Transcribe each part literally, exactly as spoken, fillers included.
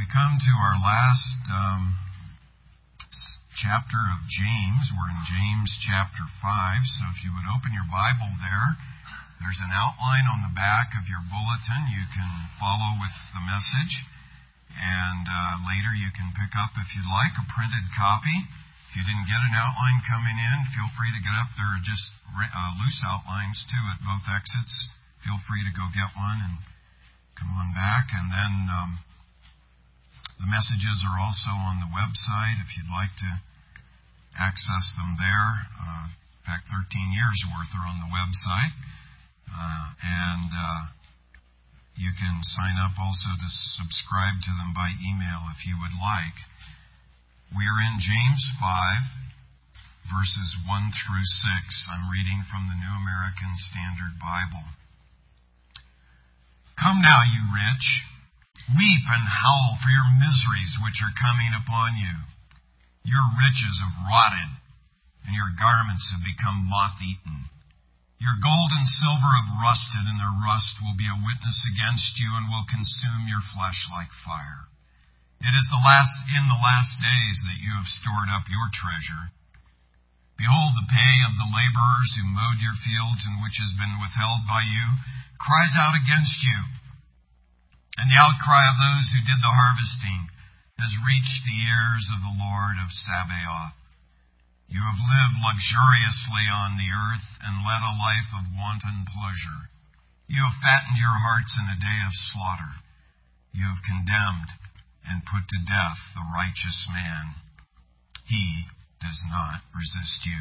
come to our last um, chapter of James. We're in James chapter five, so if you would open your Bible there, there's an outline on the back of your bulletin. You can follow with the message, and uh, later you can pick up, if you'd like, a printed copy. If you didn't get an outline coming in, feel free to get up. There are just uh, loose outlines, too, at both exits. Feel free to go get one and come on back. And then um, the messages are also on the website if you'd like to access them there. Uh, in fact, thirteen years worth are on the website. Uh, and uh, you can sign up also to subscribe to them by email if you would like. We are in James five, verses one through six. I'm reading from the New American Standard Bible. Come now, you rich, weep and howl for your miseries which are coming upon you. Your riches have rotted, and your garments have become moth-eaten. Your gold and silver have rusted, and their rust will be a witness against you and will consume your flesh like fire. It is the last in the last days that you have stored up your treasure. Behold, the pay of the laborers who mowed your fields and which has been withheld by you cries out against you. And the outcry of those who did the harvesting has reached the ears of the Lord of Sabaoth. You have lived luxuriously on the earth and led a life of wanton pleasure. You have fattened your hearts in a day of slaughter. You have condemned and put to death the righteous man. He does not resist you.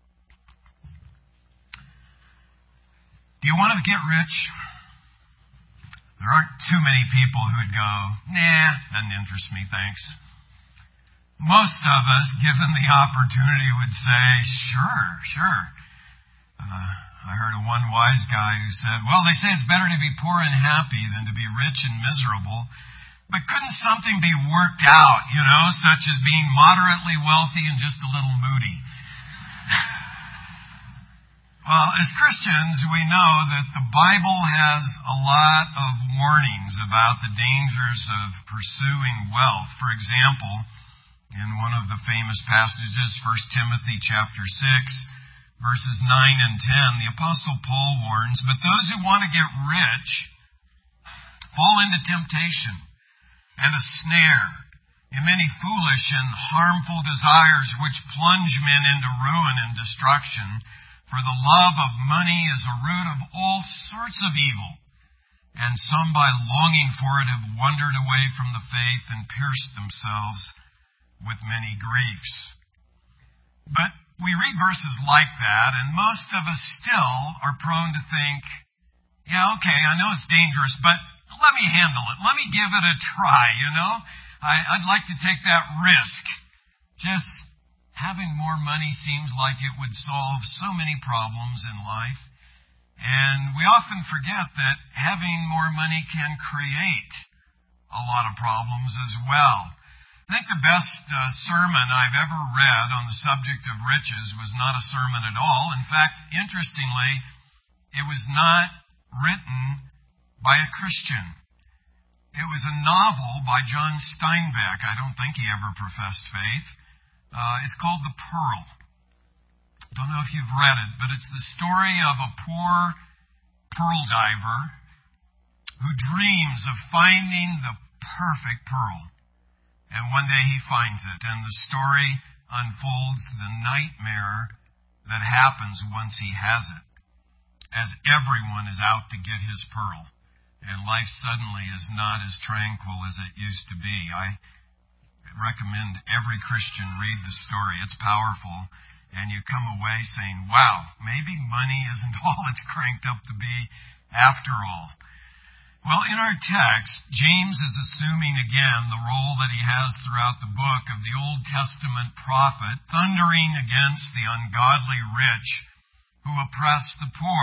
Do you want to get rich? There aren't too many people who would go, nah, doesn't interest me, thanks. Most of us, given the opportunity, would say, sure, sure. Uh, I heard of one wise guy who said, well, they say it's better to be poor and happy than to be rich and miserable. But couldn't something be worked out, you know, such as being moderately wealthy and just a little moody? Well, as Christians, we know that the Bible has a lot of warnings about the dangers of pursuing wealth. For example, in one of the famous passages, First Timothy chapter six, verses nine and ten, the Apostle Paul warns, but those who want to get rich fall into temptation and a snare, in many foolish and harmful desires which plunge men into ruin and destruction. For the love of money is a root of all sorts of evil, and some by longing for it have wandered away from the faith and pierced themselves with many griefs. But we read verses like that, and most of us still are prone to think, yeah, okay, I know it's dangerous, but let me handle it. Let me give it a try, you know. I, I'd like to take that risk. Just having more money seems like it would solve so many problems in life. And we often forget that having more money can create a lot of problems as well. I think the best uh, sermon I've ever read on the subject of riches was not a sermon at all. In fact, interestingly, it was not written by a Christian. It was a novel by John Steinbeck. I don't think he ever professed faith. Uh, it's called The Pearl. Don't know if you've read it, but it's the story of a poor pearl diver who dreams of finding the perfect pearl. And one day he finds it, and the story unfolds the nightmare that happens once he has it, as everyone is out to get his pearl, and life suddenly is not as tranquil as it used to be. I recommend every Christian read the story. It's powerful, and you come away saying, wow, maybe money isn't all it's cranked up to be after all. Well, in our text, James is assuming again the role that he has throughout the book of the Old Testament prophet, thundering against the ungodly rich who oppress the poor.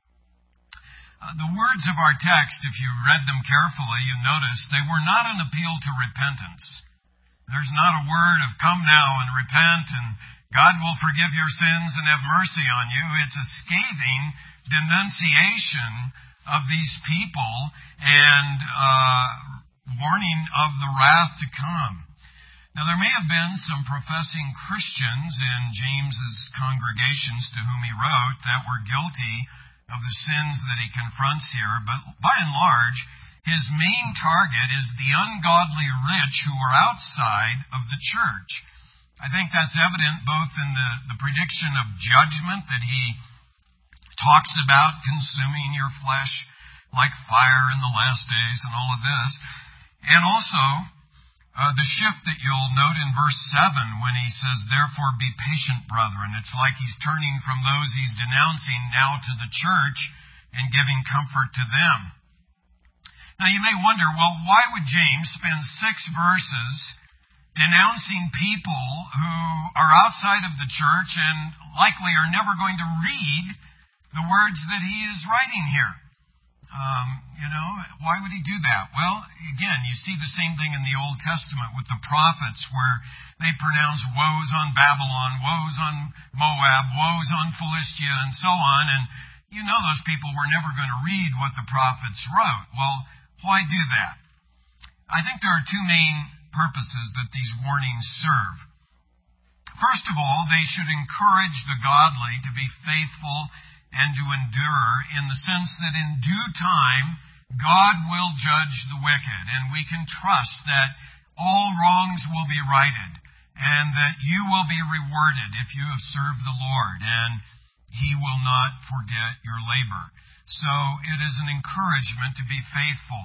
Uh, the words of our text, if you read them carefully, you notice they were not an appeal to repentance. There's not a word of come now and repent and God will forgive your sins and have mercy on you. It's a scathing denunciation of these people and uh, warning of the wrath to come. Now, there may have been some professing Christians in James's congregations to whom he wrote that were guilty of the sins that he confronts here, but by and large, his main target is the ungodly rich who are outside of the church. I think that's evident both in the, the prediction of judgment that he talks about, consuming your flesh like fire in the last days and all of this, and also Uh, the shift that you'll note in verse seven when he says, therefore be patient, brethren. It's like he's turning from those he's denouncing now to the church and giving comfort to them. Now you may wonder, well, why would James spend six verses denouncing people who are outside of the church and likely are never going to read the words that he is writing here? Um, you know, why would he do that? Well, again, you see the same thing in the Old Testament with the prophets where they pronounce woes on Babylon, woes on Moab, woes on Philistia, and so on. And you know those people were never going to read what the prophets wrote. Well, why do that? I think there are two main purposes that these warnings serve. First of all, they should encourage the godly to be faithful and to endure, in the sense that in due time, God will judge the wicked, and we can trust that all wrongs will be righted, and that you will be rewarded if you have served the Lord, and He will not forget your labor. So it is an encouragement to be faithful.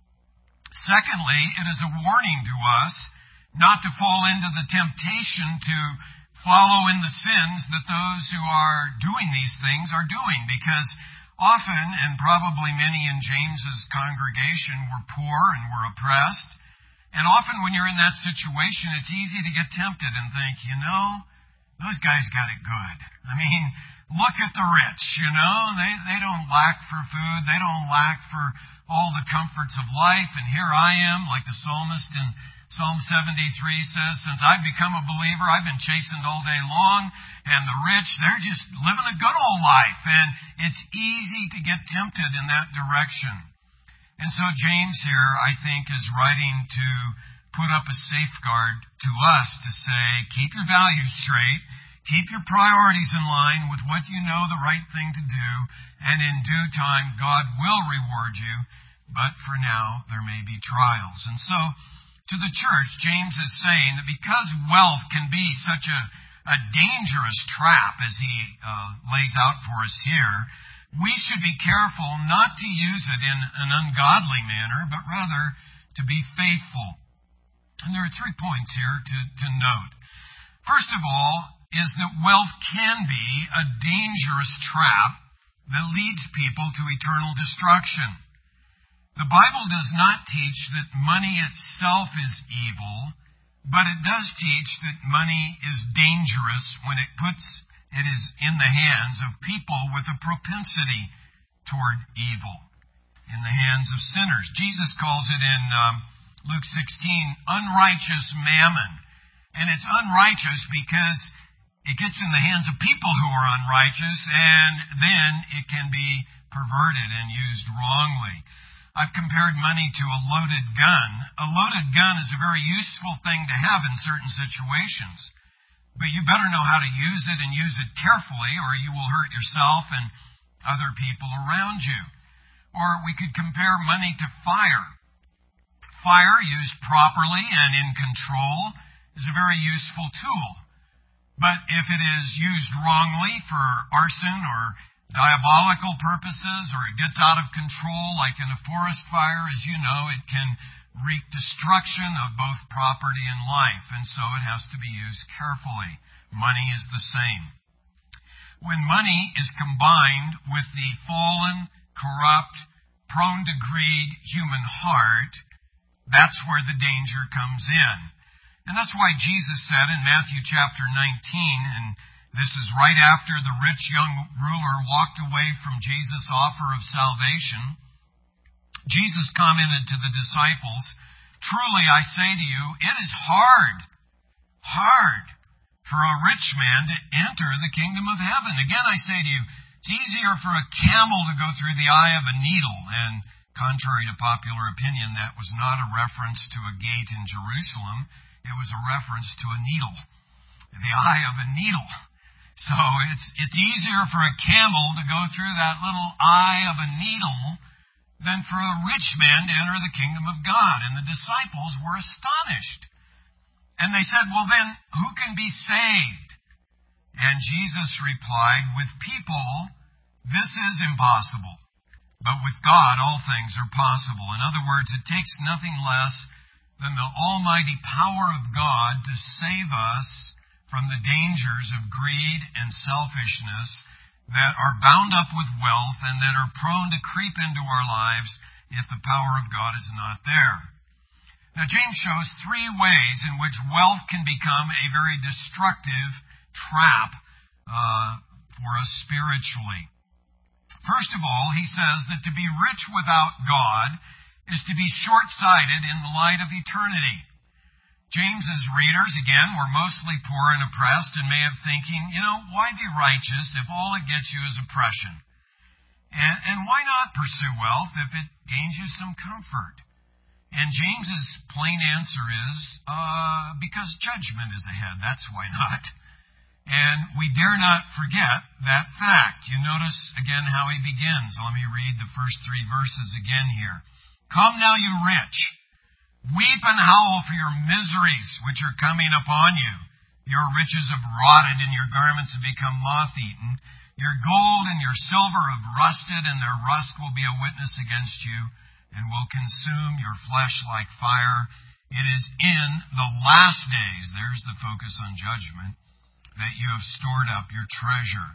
Secondly, it is a warning to us not to fall into the temptation to follow in the sins that those who are doing these things are doing, because often, and probably many in James's congregation, were poor and were oppressed. And often when you're in that situation, it's easy to get tempted and think, you know, those guys got it good. I mean, look at the rich, you know, they, they don't lack for food, they don't lack for all the comforts of life, and here I am, like the psalmist in Psalm seventy-three says, since I've become a believer, I've been chastened all day long, and the rich, they're just living a good old life, and it's easy to get tempted in that direction. And so James here, I think, is writing to put up a safeguard to us to say, keep your values straight, keep your priorities in line with what you know the right thing to do, and in due time, God will reward you, but for now, there may be trials. And so, to the church, James is saying that because wealth can be such a, a dangerous trap, as he uh, lays out for us here, we should be careful not to use it in an ungodly manner, but rather to be faithful. And there are three points here to, to note. First of all is that wealth can be a dangerous trap that leads people to eternal destruction. The Bible does not teach that money itself is evil, but it does teach that money is dangerous when it puts it is in the hands of people with a propensity toward evil, in the hands of sinners. Jesus calls it in um, Luke sixteen, unrighteous mammon. And it's unrighteous because it gets in the hands of people who are unrighteous, and then it can be perverted and used wrongly. I've compared money to a loaded gun. A loaded gun is a very useful thing to have in certain situations. But you better know how to use it and use it carefully, or you will hurt yourself and other people around you. Or we could compare money to fire. Fire, used properly and in control, is a very useful tool. But if it is used wrongly for arson or diabolical purposes, or it gets out of control, like in a forest fire, as you know, it can wreak destruction of both property and life, and so it has to be used carefully. Money is the same. When money is combined with the fallen, corrupt, prone to greed human heart, that's where the danger comes in. And that's why Jesus said in Matthew chapter nineteen, and this is right after the rich young ruler walked away from Jesus' offer of salvation. Jesus commented to the disciples, truly I say to you, it is hard, hard for a rich man to enter the kingdom of heaven. Again, I say to you, it's easier for a camel to go through the eye of a needle and Contrary to popular opinion, that was not a reference to a gate in Jerusalem. It was a reference to a needle, the eye of a needle. So it's it's easier for a camel to go through that little eye of a needle than for a rich man to enter the kingdom of God. And the disciples were astonished. And they said, well then, who can be saved? And Jesus replied, with people, this is impossible. But with God, all things are possible. In other words, it takes nothing less than the almighty power of God to save us from the dangers of greed and selfishness that are bound up with wealth and that are prone to creep into our lives if the power of God is not there. Now, James shows three ways in which wealth can become a very destructive trap uh, for us spiritually. First of all, he says that to be rich without God is to be short-sighted in the light of eternity. James's readers, again, were mostly poor and oppressed and may have thinking, you know, why be righteous if all it gets you is oppression? And, and why not pursue wealth if it gains you some comfort? And James's plain answer is, uh, because judgment is ahead. That's why not. And we dare not forget that fact. You notice again how he begins. Let me read the first three verses again here. Come now, you rich. Weep and howl for your miseries which are coming upon you. Your riches have rotted and your garments have become moth-eaten. Your gold and your silver have rusted, and their rust will be a witness against you and will consume your flesh like fire. It is in the last days, there's the focus on judgment, that you have stored up your treasure.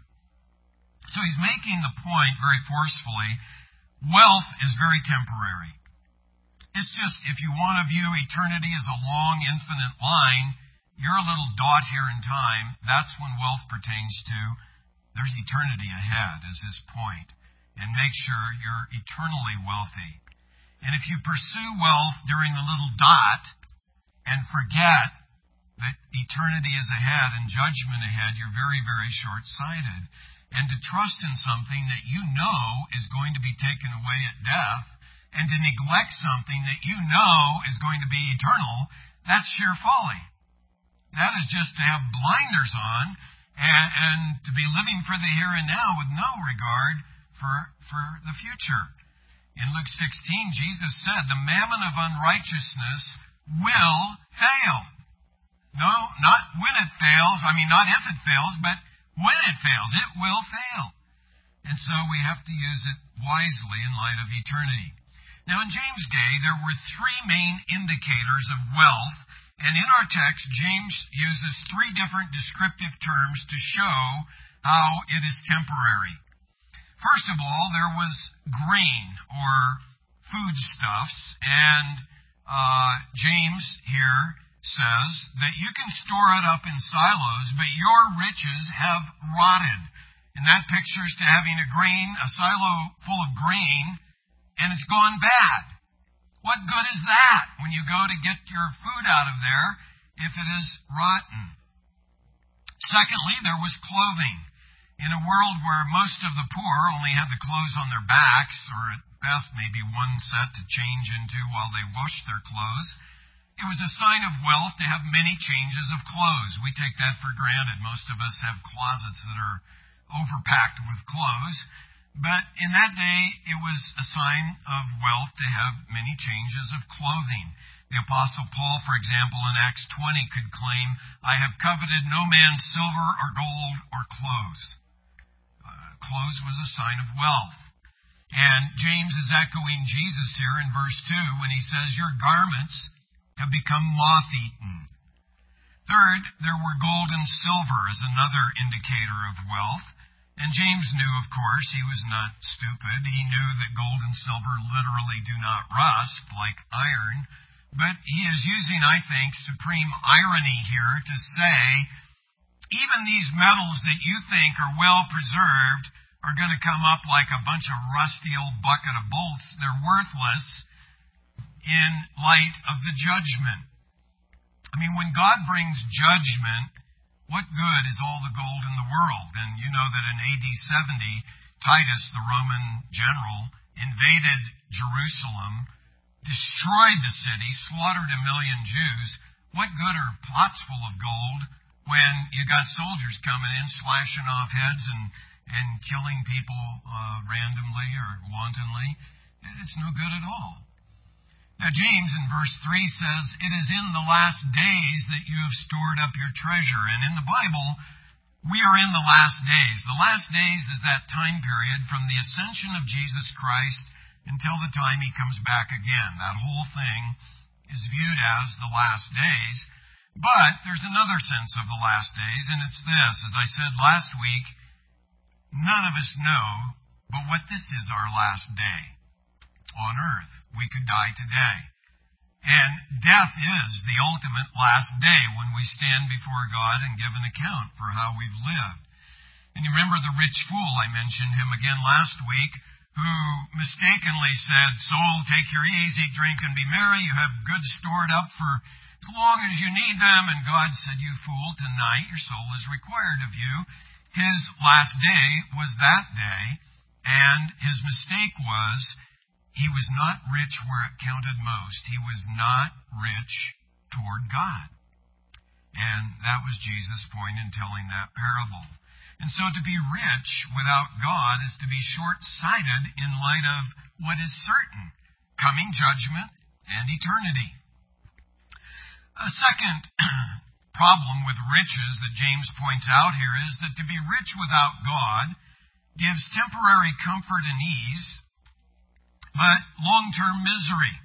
So he's making the point very forcefully, wealth is very temporary. It's just, if you want to view eternity as a long, infinite line, you're a little dot here in time. That's when wealth pertains to. There's eternity ahead, is his point. And make sure you're eternally wealthy. And if you pursue wealth during the little dot and forget that eternity is ahead and judgment ahead, you're very, very short-sighted. And to trust in something that you know is going to be taken away at death, and to neglect something that you know is going to be eternal, that's sheer folly. That is just to have blinders on and, and to be living for the here and now with no regard for, for the future. In Luke sixteen, Jesus said, the mammon of unrighteousness will fail. No, not when it fails. I mean, not if it fails, but when it fails. It will fail. And so we have to use it wisely in light of eternity. Now, in James' day, there were three main indicators of wealth, and in our text, James uses three different descriptive terms to show how it is temporary. First of all, there was grain, or foodstuffs, and uh, James here says that you can store it up in silos, but your riches have rotted. And that pictures to having a grain, a silo full of grain, and it's gone bad. What good is that when you go to get your food out of there if it is rotten? Secondly, there was clothing. In a world where most of the poor only had the clothes on their backs, or at best maybe one set to change into while they washed their clothes, it was a sign of wealth to have many changes of clothes. We take that for granted. Most of us have closets that are overpacked with clothes. But in that day, it was a sign of wealth to have many changes of clothing. The Apostle Paul, for example, in Acts twenty could claim, I have coveted no man's silver or gold or clothes. Uh, clothes was a sign of wealth. And James is echoing Jesus here in verse two when he says, your garments have become moth-eaten. Third, there were gold and silver as another indicator of wealth. And James knew, of course, he was not stupid. He knew that gold and silver literally do not rust like iron. But he is using, I think, supreme irony here to say, even these metals that you think are well preserved are going to come up like a bunch of rusty old bucket of bolts. They're worthless in light of the judgment. I mean, when God brings judgment, what good is all the gold in the world? And you know that in A D seventy, Titus, the Roman general, invaded Jerusalem, destroyed the city, slaughtered a million Jews. What good are pots full of gold when you got soldiers coming in, slashing off heads and, and killing people uh, randomly or wantonly? It's no good at all. Now, James in verse three says, "It is in the last days that you have stored up your treasure." And in the Bible, we are in the last days. The last days is that time period from the ascension of Jesus Christ until the time He comes back again. That whole thing is viewed as the last days. But there's another sense of the last days, and it's this. As I said last week, none of us know but what this is our last day on earth. We could die today. And death is the ultimate last day when we stand before God and give an account for how we've lived. And you remember the rich fool, I mentioned him again last week, who mistakenly said, "Soul, take your ease, eat, drink, and be merry. You have goods stored up for as long as you need them." And God said, "You fool, tonight your soul is required of you." His last day was that day, and his mistake was he was not rich where it counted most. He was not rich toward God. And that was Jesus' point in telling that parable. And so to be rich without God is to be short-sighted in light of what is certain, coming judgment and eternity. A second problem with riches that James points out here is that to be rich without God gives temporary comfort and ease, but long-term misery.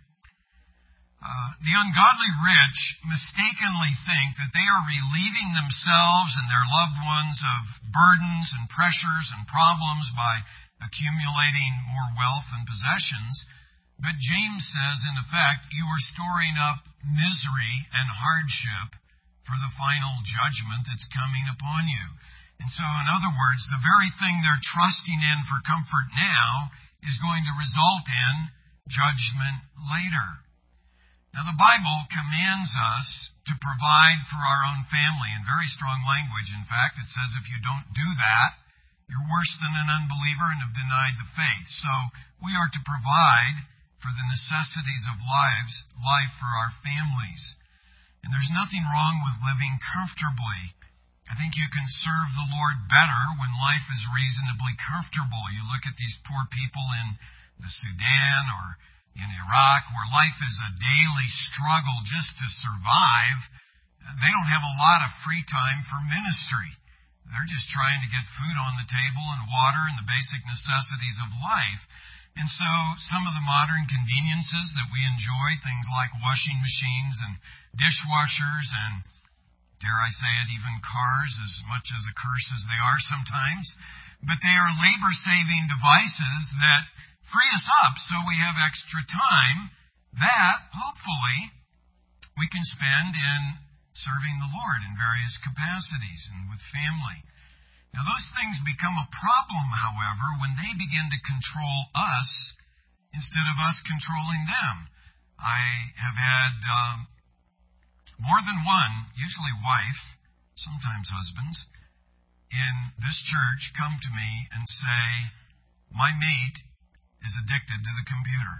Uh, the ungodly rich mistakenly think that they are relieving themselves and their loved ones of burdens and pressures and problems by accumulating more wealth and possessions. But James says, in effect, you are storing up misery and hardship for the final judgment that's coming upon you. And so, in other words, the very thing they're trusting in for comfort now is going to result in judgment later. Now, the Bible commands us to provide for our own family in very strong language. In fact, it says if you don't do that, you're worse than an unbeliever and have denied the faith. So, we are to provide for the necessities of lives, life for our families. And there's nothing wrong with living comfortably. I think you can serve the Lord better when life is reasonably comfortable. You look at these poor people in the Sudan or in Iraq where life is a daily struggle just to survive. They don't have a lot of free time for ministry. They're just trying to get food on the table and water and the basic necessities of life. And so some of the modern conveniences that we enjoy, things like washing machines and dishwashers and, dare I say it, even cars, as much as a curse as they are sometimes. But they are labor-saving devices that free us up so we have extra time that, hopefully, we can spend in serving the Lord in various capacities and with family. Now, those things become a problem, however, when they begin to control us instead of us controlling them. I have had um, more than one, usually wife, sometimes husbands, in this church come to me and say, "My mate is addicted to the computer."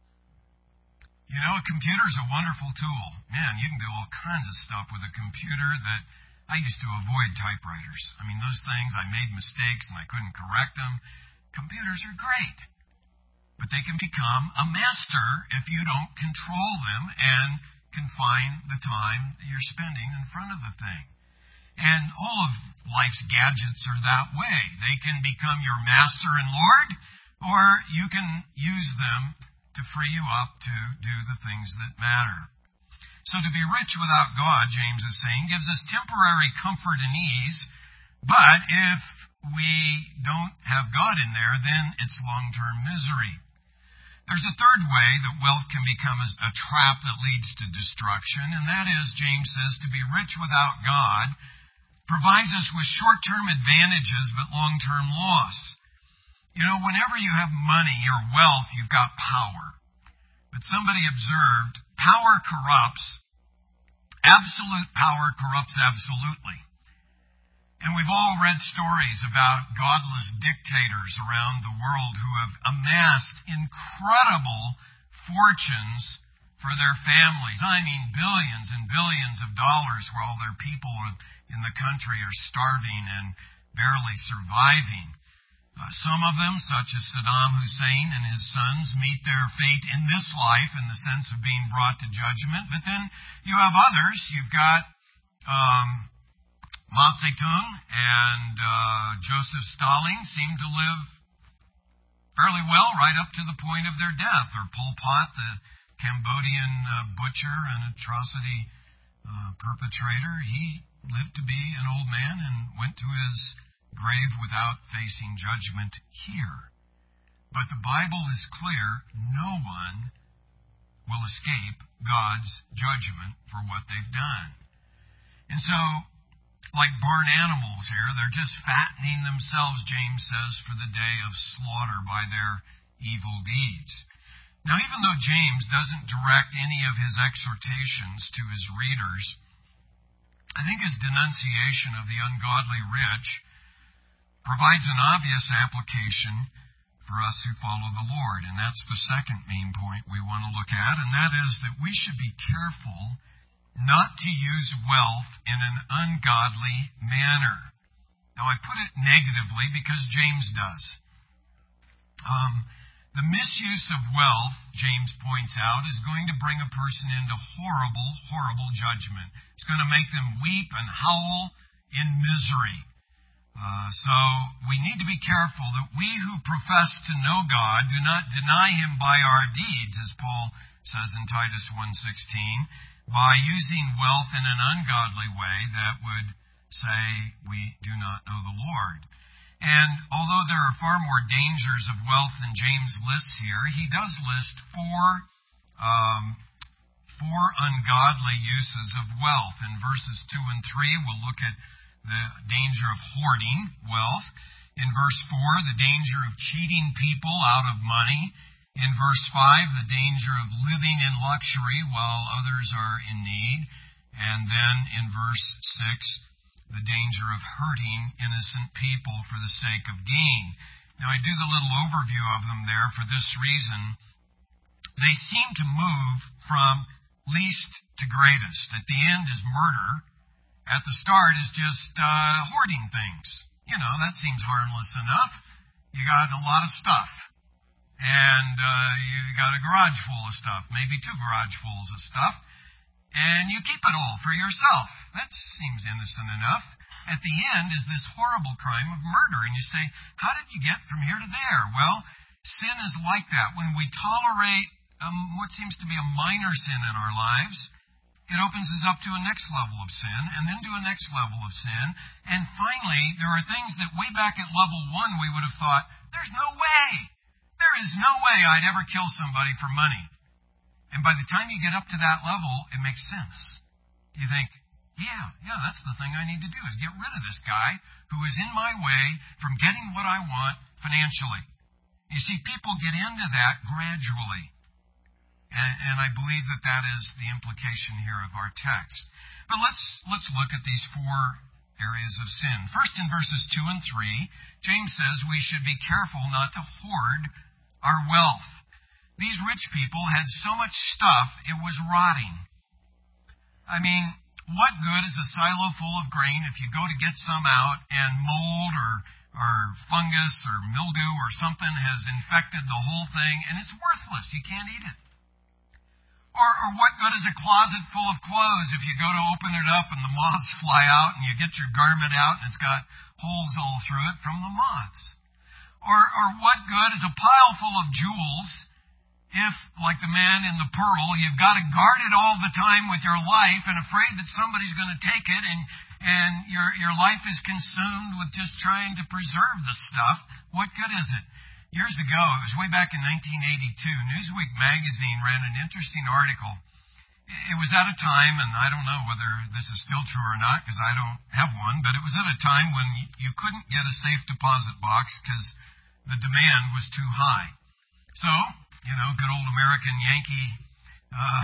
You know, a computer is a wonderful tool. Man, you can do all kinds of stuff with a computer that I used to avoid typewriters. I mean, those things, I made mistakes and I couldn't correct them. Computers are great. But they can become a master if you don't control them and confine the time that you're spending in front of the thing. And all of life's gadgets are that way. They can become your master and Lord, or you can use them to free you up to do the things that matter. So to be rich without God, James is saying, gives us temporary comfort and ease, but if we don't have God in there, then it's long-term misery. There's a third way that wealth can become a trap that leads to destruction, and that is, James says, to be rich without God provides us with short-term advantages but long-term loss. You know, whenever you have money or wealth, you've got power. But somebody observed, power corrupts. Absolute power corrupts absolutely. And we've all read stories about godless dictators around the world who have amassed incredible fortunes for their families. I mean billions and billions of dollars while their people in the country are starving and barely surviving. Uh, some of them, such as Saddam Hussein and his sons, meet their fate in this life in the sense of being brought to judgment. But then you have others. You've got um, Mao Zedong and uh, Joseph Stalin seem to live fairly well right up to the point of their death. Or Pol Pot, the Cambodian uh, butcher and atrocity uh, perpetrator, he lived to be an old man and went to his grave without facing judgment here. But the Bible is clear, no one will escape God's judgment for what they've done. And so, like barn animals here, they're just fattening themselves, James says, for the day of slaughter by their evil deeds. Now, even though James doesn't direct any of his exhortations to his readers, I think his denunciation of the ungodly rich provides an obvious application for us who follow the Lord. And that's the second main point we want to look at, and that is that we should be careful not to use wealth in an ungodly manner. Now, I put it negatively because James does. Um, the misuse of wealth, James points out, is going to bring a person into horrible, horrible judgment. It's going to make them weep and howl in misery. Uh, so we need to be careful that we who profess to know God do not deny Him by our deeds, as Paul says in Titus one sixteen, by using wealth in an ungodly way that would say we do not know the Lord. And although there are far more dangers of wealth than James lists here, he does list four, um, four ungodly uses of wealth. In verses two and three, we'll look at the danger of hoarding wealth. In verse four, the danger of cheating people out of money. In verse five, the danger of living in luxury while others are in need. And then in verse six, the danger of hurting innocent people for the sake of gain. Now, I do the little overview of them there for this reason. They seem to move from least to greatest. At the end is murder. At the start is just uh, hoarding things. You know, that seems harmless enough. You got a lot of stuff. And uh, you got a garage full of stuff, maybe two garage fulls of stuff, and you keep it all for yourself. That seems innocent enough. At the end is this horrible crime of murder, and you say, how did you get from here to there? Well, sin is like that. When we tolerate um, what seems to be a minor sin in our lives, it opens us up to a next level of sin, and then to a next level of sin, and finally, there are things that way back at level one we would have thought, there's no way. There is no way I'd ever kill somebody for money. And by the time you get up to that level, it makes sense. You think, yeah, yeah, that's the thing I need to do, is get rid of this guy who is in my way from getting what I want financially. You see, people get into that gradually. And, and I believe that that is the implication here of our text. But let's, let's look at these four areas of sin. First, in verses two and three, James says we should be careful not to hoard our wealth. These rich people had so much stuff, it was rotting. I mean, what good is a silo full of grain if you go to get some out and mold or, or fungus or mildew or something has infected the whole thing and it's worthless. You can't eat it. Or, or what good is a closet full of clothes if you go to open it up and the moths fly out and you get your garment out and it's got holes all through it from the moths? Or, or what good is a pile full of jewels if, like the man in the pearl, you've got to guard it all the time with your life and afraid that somebody's going to take it and, and your, your life is consumed with just trying to preserve the stuff? What good is it? Years ago, it was way back in nineteen eighty-two, Newsweek magazine ran an interesting article. It was at a time, and I don't know whether this is still true or not because I don't have one, but it was at a time when you couldn't get a safe deposit box because the demand was too high. So, you know, good old American Yankee uh,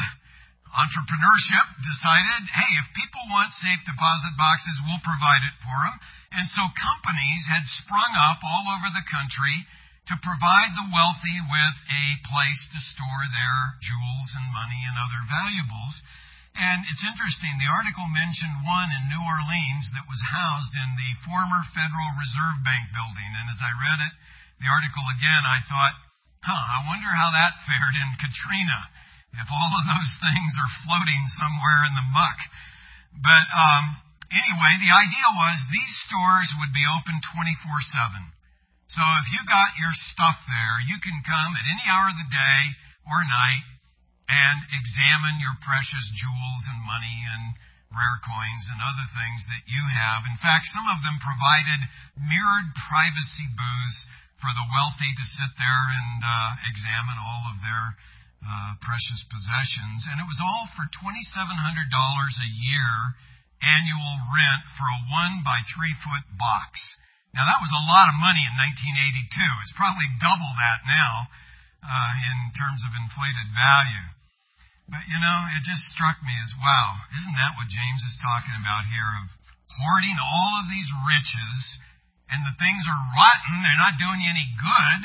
entrepreneurship decided, hey, if people want safe deposit boxes, we'll provide it for them. And so companies had sprung up all over the country to provide the wealthy with a place to store their jewels and money and other valuables. And it's interesting, the article mentioned one in New Orleans that was housed in the former Federal Reserve Bank building. And as I read it, the article again, I thought, huh, I wonder how that fared in Katrina, if all of those things are floating somewhere in the muck. But um, anyway, the idea was these stores would be open twenty-four seven. So if you got your stuff there, you can come at any hour of the day or night and examine your precious jewels and money and rare coins and other things that you have. In fact, some of them provided mirrored privacy booths for the wealthy to sit there and uh, examine all of their uh, precious possessions. And it was all for twenty-seven hundred dollars a year annual rent for a one by three foot box. Now, that was a lot of money in nineteen eighty-two. It's probably double that now uh, in terms of inflated value. But, you know, it just struck me as, wow, isn't that what James is talking about here, of hoarding all of these riches, and the things are rotten, they're not doing you any good,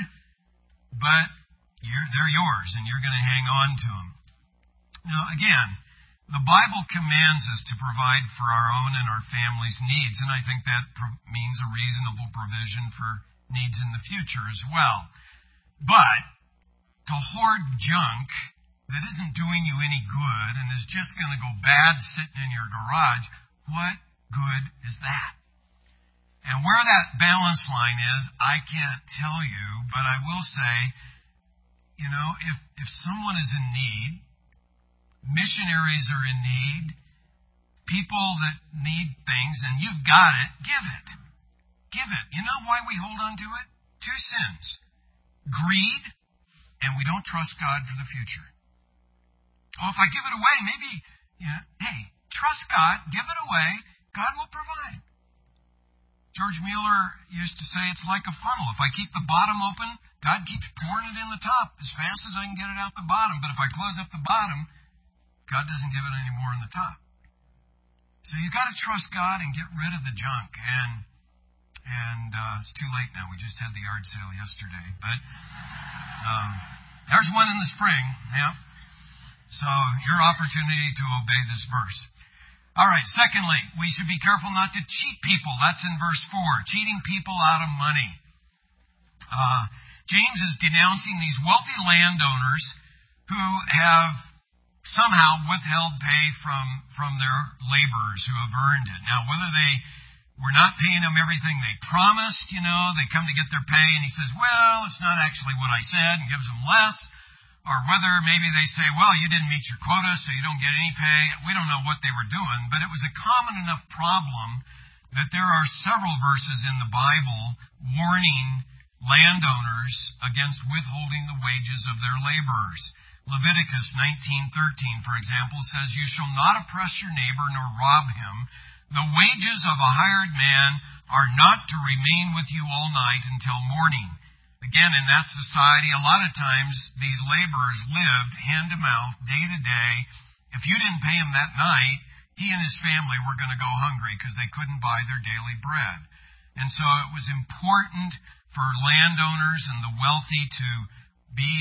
but you're, they're yours, and you're going to hang on to them. Now, again, the Bible commands us to provide for our own and our family's needs, and I think that pro- means a reasonable provision for needs in the future as well. But to hoard junk that isn't doing you any good and is just going to go bad sitting in your garage, what good is that? And where that balance line is, I can't tell you, but I will say, you know, if, if someone is in need, missionaries are in need, people that need things, and you've got it, give it. Give it. You know why we hold on to it? Two sins. Greed, and we don't trust God for the future. Oh, if I give it away, maybe, you know, hey, trust God, give it away, God will provide. George Mueller used to say it's like a funnel. If I keep the bottom open, God keeps pouring it in the top as fast as I can get it out the bottom. But if I close up the bottom, God doesn't give it any more in the top. So you've got to trust God and get rid of the junk. And and uh, it's too late now. We just had the yard sale yesterday. But um, there's one in the spring. Yeah. So your opportunity to obey this verse. All right, secondly, we should be careful not to cheat people. That's in verse four, cheating people out of money. Uh, James is denouncing these wealthy landowners who have somehow withheld pay from, from their laborers who have earned it. Now, whether they were not paying them everything they promised, you know, they come to get their pay and he says, well, it's not actually what I said, and gives them less. Or whether maybe they say, well, you didn't meet your quota, so you don't get any pay. We don't know what they were doing, but it was a common enough problem that there are several verses in the Bible warning landowners against withholding the wages of their laborers. Leviticus nineteen thirteen, for example, says, you shall not oppress your neighbor nor rob him. The wages of a hired man are not to remain with you all night until morning. Again, in that society, a lot of times these laborers lived hand to mouth, day to day. If you didn't pay him that night, he and his family were going to go hungry because they couldn't buy their daily bread. And so it was important for landowners and the wealthy to be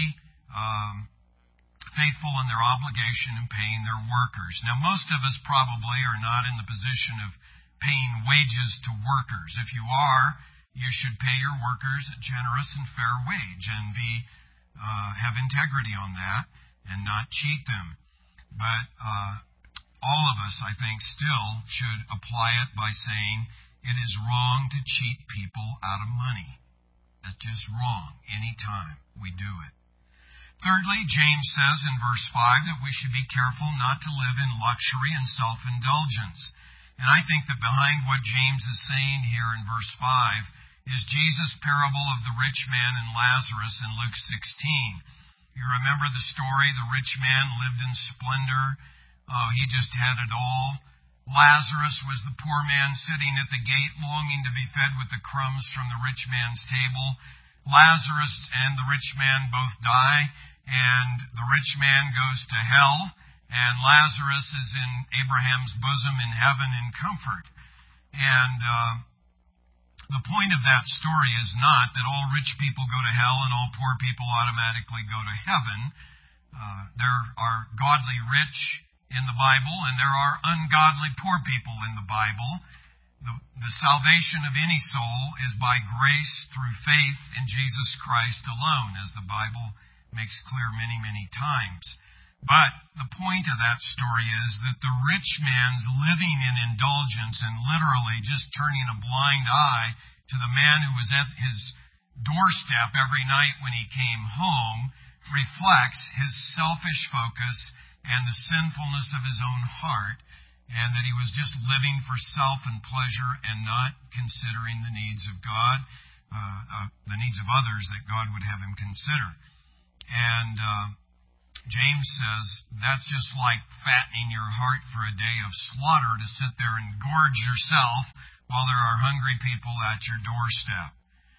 um, faithful in their obligation in paying their workers. Now, most of us probably are not in the position of paying wages to workers. If you are, you should pay your workers a generous and fair wage and be uh, have integrity on that and not cheat them. But uh, all of us, I think, still should apply it by saying it is wrong to cheat people out of money. That's just wrong any time we do it. Thirdly, James says in verse five that we should be careful not to live in luxury and self-indulgence. And I think that behind what James is saying here in verse five is Jesus' parable of the rich man and Lazarus in Luke sixteen. You remember the story, the rich man lived in splendor. Oh, he just had it all. Lazarus was the poor man sitting at the gate longing to be fed with the crumbs from the rich man's table. Lazarus and the rich man both die, and the rich man goes to hell, and Lazarus is in Abraham's bosom in heaven in comfort. And uh, The point of that story is not that all rich people go to hell and all poor people automatically go to heaven. Uh, there are godly rich in the Bible, and there are ungodly poor people in the Bible. The, the salvation of any soul is by grace through faith in Jesus Christ alone, as the Bible makes clear many, many times. But the point of that story is that the rich man's living in indulgence and literally just turning a blind eye to the man who was at his doorstep every night when he came home reflects his selfish focus and the sinfulness of his own heart, and that he was just living for self and pleasure and not considering the needs of God, uh, uh, the needs of others that God would have him consider. And uh, James says that's just like fattening your heart for a day of slaughter to sit there and gorge yourself while there are hungry people at your doorstep.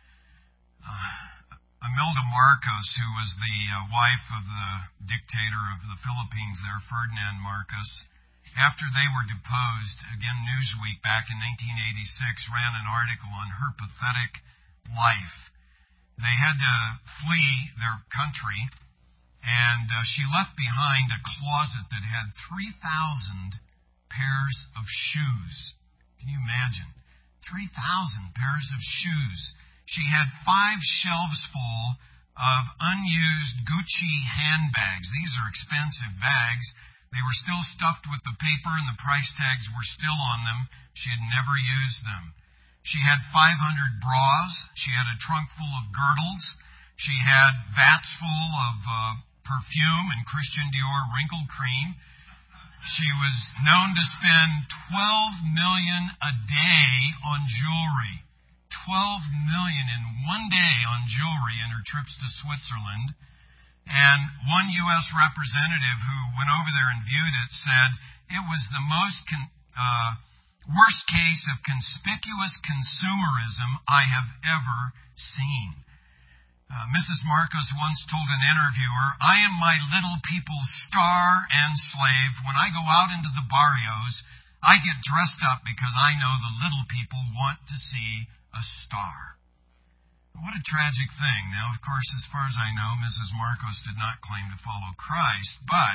Uh, Imelda Marcos, who was the uh, wife of the dictator of the Philippines there, Ferdinand Marcos, after they were deposed, again Newsweek back in nineteen eighty-six ran an article on her pathetic life. They had to flee their country, and uh, she left behind a closet that had three thousand pairs of shoes. Can you imagine? three thousand pairs of shoes. She had five shelves full of unused Gucci handbags. These are expensive bags. They were still stuffed with the paper and the price tags were still on them. She had never used them. She had five hundred bras. She had a trunk full of girdles. She had vats full of uh, perfume and Christian Dior wrinkle cream. She was known to spend twelve million dollars a day on jewelry. twelve million dollars in one day on jewelry in her trips to Switzerland. And one U S representative who went over there and viewed it said it was the most con- uh, worst case of conspicuous consumerism I have ever seen. Uh, Missus Marcos once told an interviewer, "I am my little people's star and slave. When I go out into the barrios, I get dressed up because I know the little people want to see a star." What a tragic thing. Now, of course, as far as I know, Missus Marcos did not claim to follow Christ, but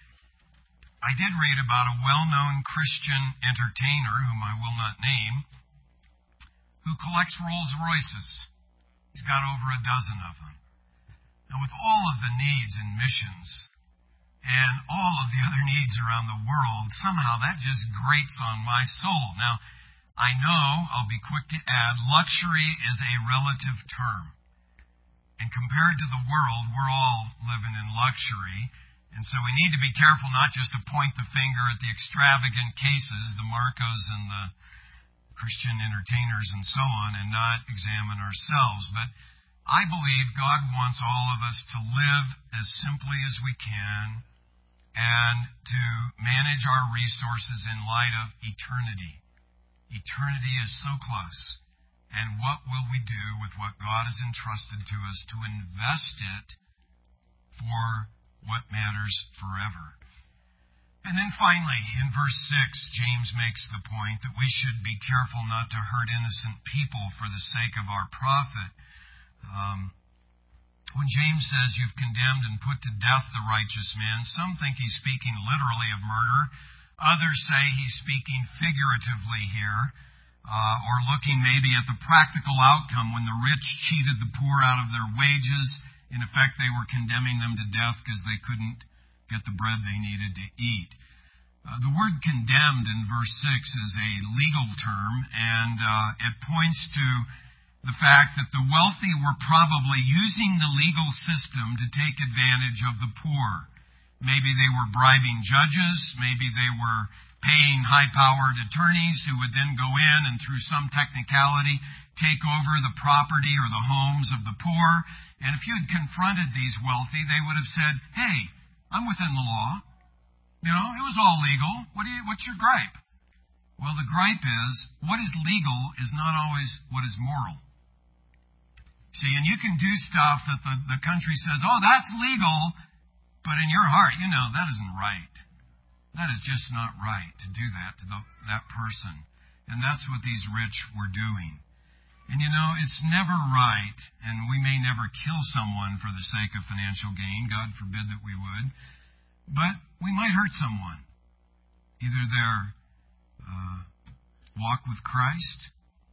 I did read about a well-known Christian entertainer, whom I will not name, who collects Rolls Royces. He's got over a dozen of them. Now, with all of the needs in missions and all of the other needs around the world, somehow that just grates on my soul. Now, I know, I'll be quick to add, luxury is a relative term. And compared to the world, we're all living in luxury. And so we need to be careful not just to point the finger at the extravagant cases, the Marcos and the Christian entertainers and so on, and not examine ourselves. But I believe God wants all of us to live as simply as we can and to manage our resources in light of eternity. Eternity is so close. And what will we do with what God has entrusted to us to invest it for what matters forever? And then finally, in verse six, James makes the point that we should be careful not to hurt innocent people for the sake of our profit. Um, when James says you've condemned and put to death the righteous man, some think he's speaking literally of murder. Others say he's speaking figuratively here, uh, or looking maybe at the practical outcome when the rich cheated the poor out of their wages. In effect, they were condemning them to death because they couldn't get the bread they needed to eat. Uh, the word condemned in verse six is a legal term, and uh, it points to the fact that the wealthy were probably using the legal system to take advantage of the poor. Maybe they were bribing judges. Maybe they were paying high-powered attorneys who would then go in and through some technicality take over the property or the homes of the poor. And if you had confronted these wealthy, they would have said, "Hey, I'm within the law. You know, it was all legal. What do you, what's your gripe?" Well, the gripe is, what is legal is not always what is moral. See, and you can do stuff that the, the country says, "Oh, that's legal," but in your heart, you know, that isn't right. That is just not right to do that to the, that person. And that's what these rich were doing. And you know, it's never right, and we may never kill someone for the sake of financial gain. God forbid that we would. But we might hurt someone. Either their uh, walk with Christ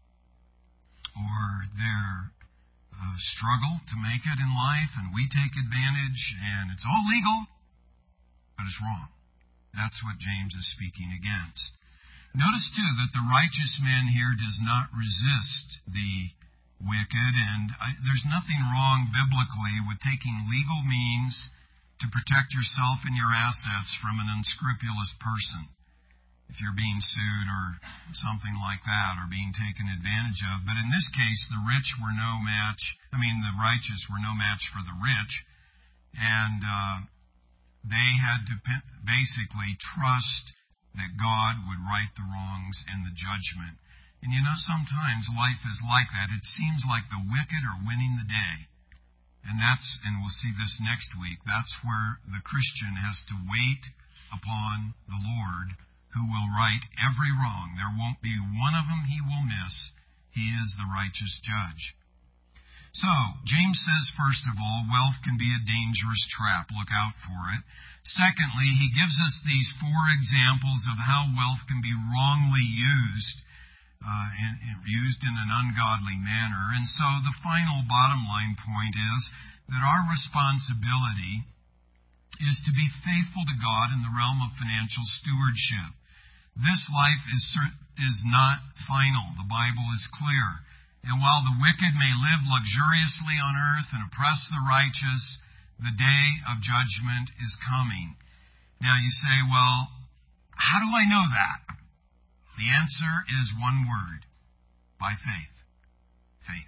or their uh, struggle to make it in life, and we take advantage, and it's all legal, but it's wrong. That's what James is speaking against. Notice, too, that the righteous man here does not resist the wicked, and I, there's nothing wrong biblically with taking legal means to protect yourself and your assets from an unscrupulous person, if you're being sued or something like that, or being taken advantage of. But in this case, the rich were no match, I mean, the righteous were no match for the rich, and uh, they had to basically trust that God would right the wrongs and the judgment. And you know, sometimes life is like that. It seems like the wicked are winning the day. And that's, and we'll see this next week, that's where the Christian has to wait upon the Lord, who will right every wrong. There won't be one of them he will miss. He is the righteous judge. So, James says, first of all, wealth can be a dangerous trap. Look out for it. Secondly, he gives us these four examples of how wealth can be wrongly used, uh, and, and used in an ungodly manner. And so the final bottom line point is that our responsibility is to be faithful to God in the realm of financial stewardship. This life is is not final. The Bible is clear. And while the wicked may live luxuriously on earth and oppress the righteous, the day of judgment is coming. Now you say, well, how do I know that? The answer is one word: by faith. Faith.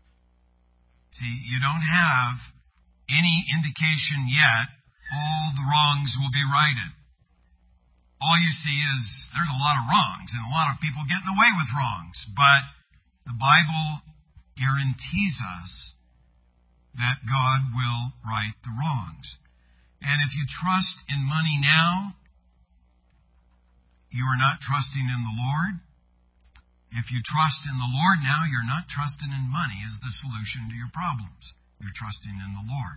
See, you don't have any indication yet all the wrongs will be righted. All you see is there's a lot of wrongs and a lot of people getting away with wrongs. But the Bible guarantees us that God will right the wrongs. And if you trust in money now, you are not trusting in the Lord. If you trust in the Lord now, you're not trusting in money as the solution to your problems. You're trusting in the Lord.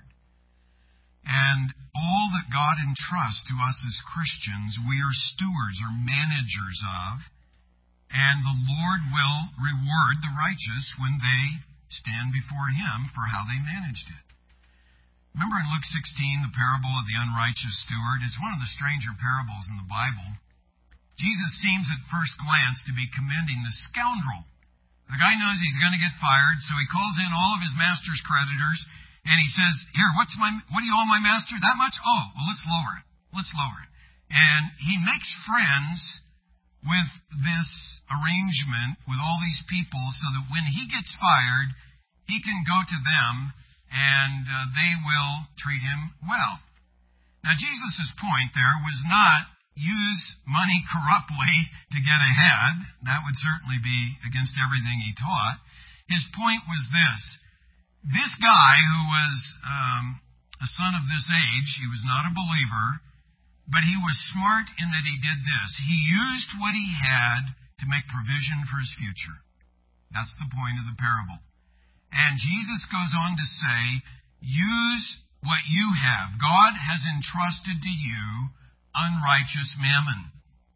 And all that God entrusts to us as Christians, we are stewards or managers of, and the Lord will reward the righteous when they stand before Him for how they managed it. Remember in Luke sixteen, the parable of the unrighteous steward? It's one of the stranger parables in the Bible. Jesus seems at first glance to be commending the scoundrel. The guy knows he's going to get fired, so he calls in all of his master's creditors, and he says, here, what's my, what do you owe my master? That much? Oh, well, let's lower it. Let's lower it. And he makes friends with this arrangement with all these people so that when he gets fired, he can go to them and uh, they will treat him well. Now, Jesus' point there was not use money corruptly to get ahead. That would certainly be against everything he taught. His point was this. This guy who was um, a son of this age, he was not a believer, but he was smart in that he did this. He used what he had to make provision for his future. That's the point of the parable. And Jesus goes on to say, use what you have. God has entrusted to you unrighteous mammon.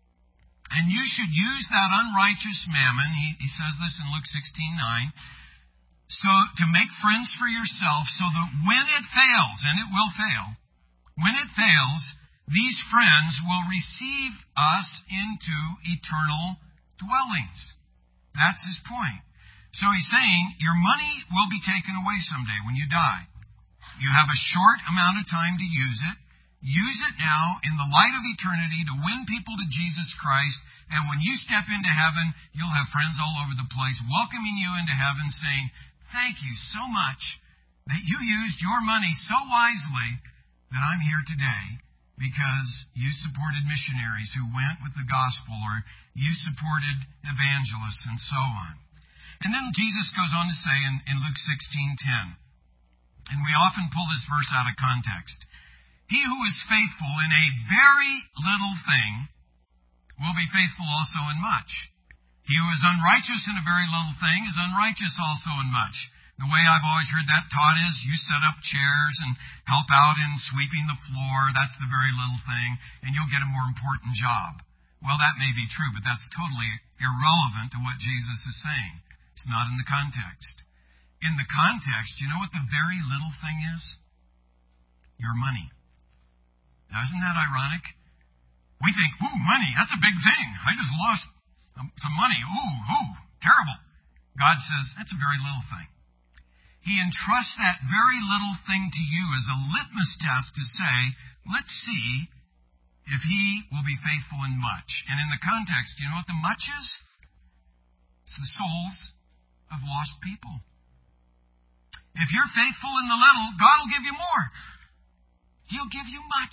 And you should use that unrighteous mammon, he, he says this in Luke sixteen nine, so to make friends for yourself so that when it fails, and it will fail, when it fails, these friends will receive us into eternal dwellings. That's his point. So he's saying your money will be taken away someday when you die. You have a short amount of time to use it. Use it now in the light of eternity to win people to Jesus Christ. And when you step into heaven, you'll have friends all over the place welcoming you into heaven saying, thank you so much that you used your money so wisely that I'm here today because you supported missionaries who went with the gospel, or you supported evangelists and so on. And then Jesus goes on to say in, in Luke sixteen ten, and we often pull this verse out of context, he who is faithful in a very little thing will be faithful also in much. He who is unrighteous in a very little thing is unrighteous also in much. The way I've always heard that taught is you set up chairs and help out in sweeping the floor. That's the very little thing, and you'll get a more important job. Well, that may be true, but that's totally irrelevant to what Jesus is saying. It's not in the context. In the context, you know what the very little thing is? Your money. Now, isn't that ironic? We think, ooh, money, that's a big thing. I just lost some money. Ooh, ooh, terrible. God says, that's a very little thing. He entrusts that very little thing to you as a litmus test to say, let's see if he will be faithful in much. And in the context, you know what the much is? It's the souls of lost people. If you're faithful in the little, God will give you more. He'll give you much.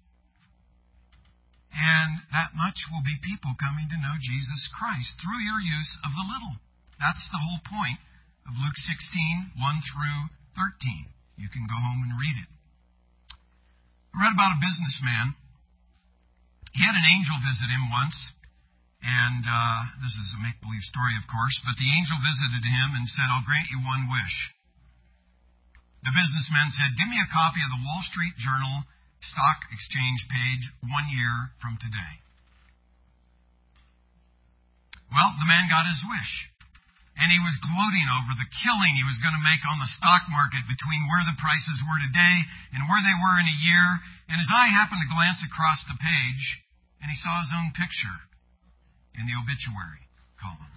And that much will be people coming to know Jesus Christ through your use of the little. That's the whole point of Luke sixteen, one through thirteen. You can go home and read it. I read about a businessman. He had an angel visit him once. And uh, this is a make-believe story, of course. But the angel visited him and said, I'll grant you one wish. The businessman said, give me a copy of the Wall Street Journal stock exchange page one year from today. Well, the man got his wish. And he was gloating over the killing he was going to make on the stock market between where the prices were today and where they were in a year. And his eye happened to glance across the page, and he saw his own picture in the obituary column.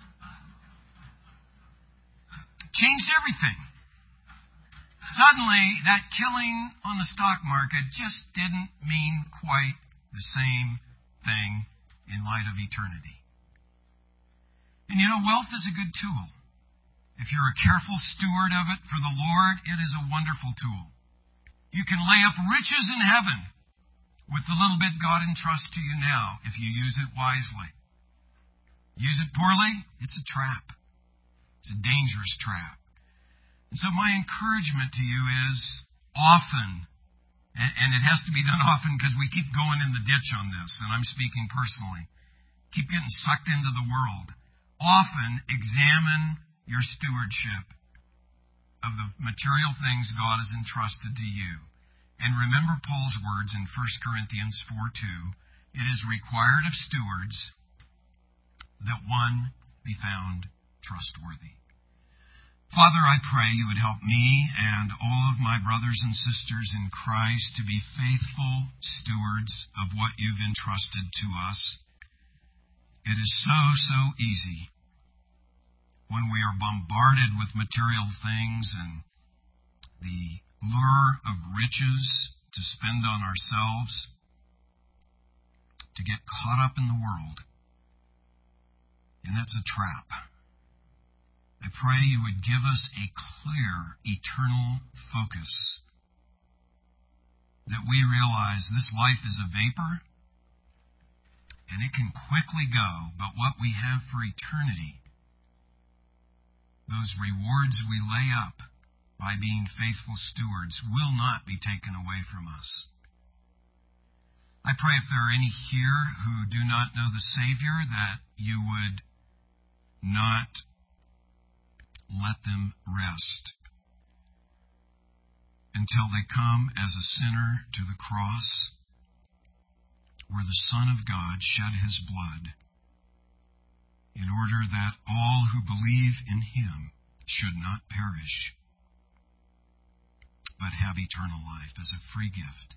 Changed everything. Suddenly, that killing on the stock market just didn't mean quite the same thing in light of eternity. And you know, wealth is a good tool. If you're a careful steward of it for the Lord, it is a wonderful tool. You can lay up riches in heaven with the little bit God entrusts to you now if you use it wisely. Use it poorly, it's a trap. It's a dangerous trap. And so my encouragement to you is often, and it has to be done often because we keep going in the ditch on this, and I'm speaking personally, keep getting sucked into the world. Often examine your stewardship of the material things God has entrusted to you. And remember Paul's words in First Corinthians four two. It is required of stewards that one be found trustworthy. Father, I pray you would help me and all of my brothers and sisters in Christ to be faithful stewards of what you've entrusted to us. It is so, so easy when we are bombarded with material things and the lure of riches to spend on ourselves, to get caught up in the world. And that's a trap. I pray you would give us a clear, eternal focus, that we realize this life is a vapor, and it can quickly go, but what we have for eternity, those rewards we lay up by being faithful stewards, will not be taken away from us. I pray if there are any here who do not know the Savior, that you would not let them rest until they come as a sinner to the cross, where the Son of God shed his blood in order that all who believe in him should not perish, but have eternal life as a free gift.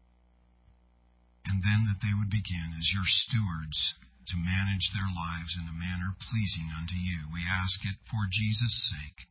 And then that they would begin as your stewards to manage their lives in a manner pleasing unto you. We ask it for Jesus' sake.